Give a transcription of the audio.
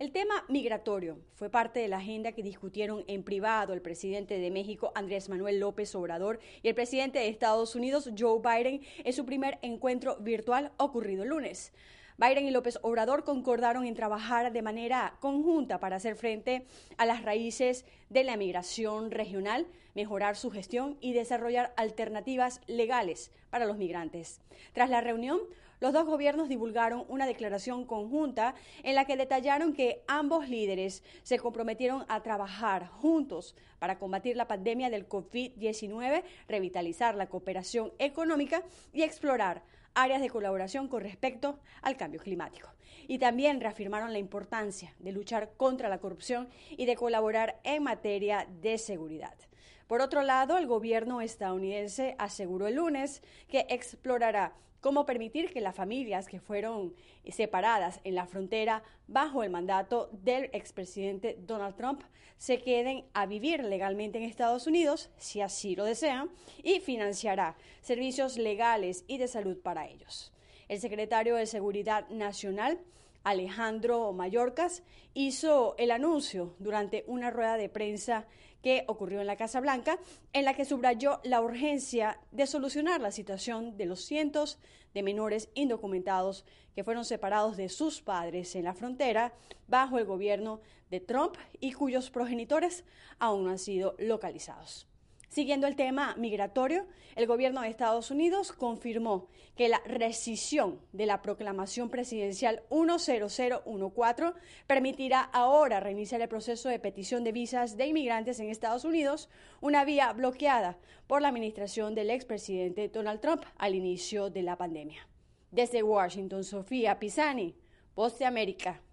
El tema migratorio fue parte de la agenda que discutieron en privado el presidente de México, Andrés Manuel López Obrador, y el presidente de Estados Unidos, Joe Biden, en su primer encuentro virtual ocurrido el lunes. Biden y López Obrador concordaron en trabajar de manera conjunta para hacer frente a las raíces de la migración regional, mejorar su gestión y desarrollar alternativas legales para los migrantes. Tras la reunión, los dos gobiernos divulgaron una declaración conjunta en la que detallaron que ambos líderes se comprometieron a trabajar juntos para combatir la pandemia del COVID-19, revitalizar la cooperación económica y explorar áreas de colaboración con respecto al cambio climático. Y también reafirmaron la importancia de luchar contra la corrupción y de colaborar en materia de seguridad. Por otro lado, el gobierno estadounidense aseguró el lunes que explorará cómo permitir que las familias que fueron separadas en la frontera bajo el mandato del expresidente Donald Trump se queden a vivir legalmente en Estados Unidos, si así lo desean, y financiará servicios legales y de salud para ellos. El secretario de Seguridad Nacional, Alejandro Mayorkas, hizo el anuncio durante una rueda de prensa que ocurrió en la Casa Blanca, en la que subrayó la urgencia de solucionar la situación de los cientos de menores indocumentados que fueron separados de sus padres en la frontera bajo el gobierno de Trump y cuyos progenitores aún no han sido localizados. Siguiendo el tema migratorio, el gobierno de Estados Unidos confirmó que la rescisión de la proclamación presidencial 10014 permitirá ahora reiniciar el proceso de petición de visas de inmigrantes en Estados Unidos, una vía bloqueada por la administración del expresidente Donald Trump al inicio de la pandemia. Desde Washington, Sofía Pisani, Voz de América.